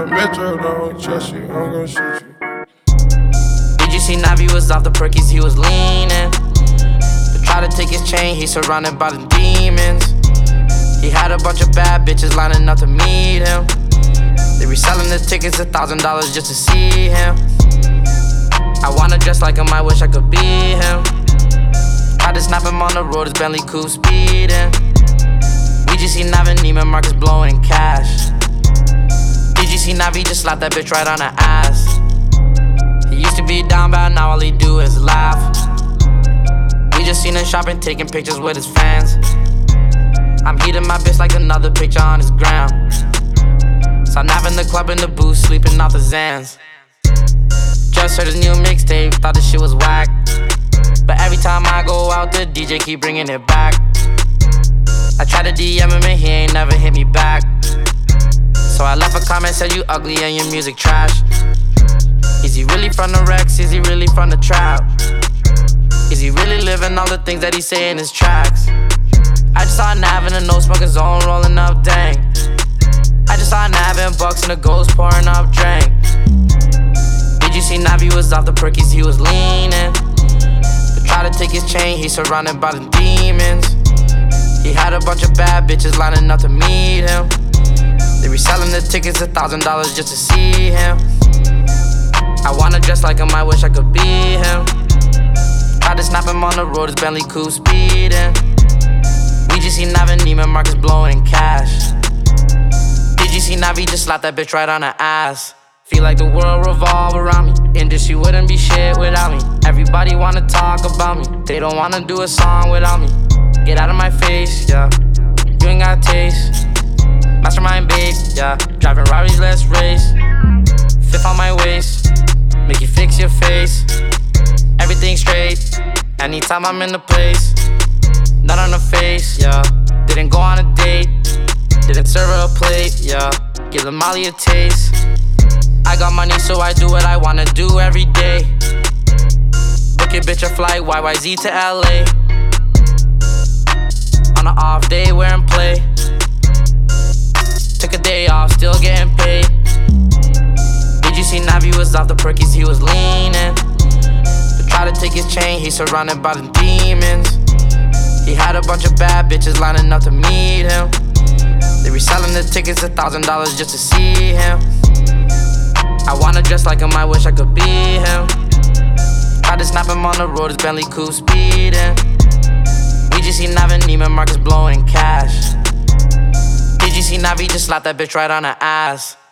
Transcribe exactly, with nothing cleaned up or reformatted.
the metro, don't trust you, I'm gon' shoot you. Did you see Navi was off the perkies, he was leaning. But try to take his chain, he's surrounded by the demons. He had a bunch of bad bitches lining up to meet him. They reselling the tickets a thousand dollars just to see him. I wanna dress like him, I wish I could be him. Tried to snap him on the road, his Bentley coupe speeding. We just see Navi and Neiman Marcus blowing cash. Did you see Navi just slap that bitch right on her ass? He used to be down bad, now all he do is laugh. We just seen him shopping, taking pictures with his fans. I'm heating my bitch like another picture on his gram. So I'm napping the club in the booth, sleeping off the Zans. Just heard his new mixtape, thought this shit was whack. But every time I go out, the D J keep bringing it back. I tried to D M him and he ain't never hit me back. So I left a comment, said you ugly and your music trash. Is he really from the Rex? Is he really from the trap? Is he really living all the things that he say in his tracks? I just saw Nav in a no smoking zone rolling up, dang. I just saw Nav and Bucks and a ghost pouring up, drink. Did you see Navi was off the perkies, he was leaning. But try to take his chain, he's surrounded by the demons. He had a bunch of bad bitches lining up to meet him. They reselling the tickets a thousand dollars just to see him. I wanna dress like him, I wish I could be him. Tried to snap him on the road, his Bentley coupe speeding. We just see Navi and Neiman Marcus blowing cash. Did you see Navi just slap that bitch right on her ass? Feel like the world revolve around me. Industry wouldn't be shit without me. Everybody wanna talk about me, they don't wanna do a song without me. Get out of my face, yeah. You ain't got taste. Mastermind base, yeah. Driving Rari's, let's race. Fifth on my waist, make you fix your face. Everything straight, anytime I'm in the place. Not on the face, yeah. Didn't go on a date, didn't serve her a plate, yeah. Give the Molly a taste. I got money, so I do what I wanna do every day. Book your bitch a flight, Y Y Z to L A. On an off day, wearing play. Took a day off, still getting paid. Did you see Navi was off the perkies, he was leaning. But try to take his chain, he's surrounded by the demons. He had a bunch of bad bitches lining up to meet him. They reselling the tickets a thousand dollars just to see him. I wanna dress like him, I wish I could be him. Tried to snap him on the road, his Bentley coupe speeding. We just see Navi and Neiman Marcus blowing cash. Did you see Navi just slap that bitch right on her ass?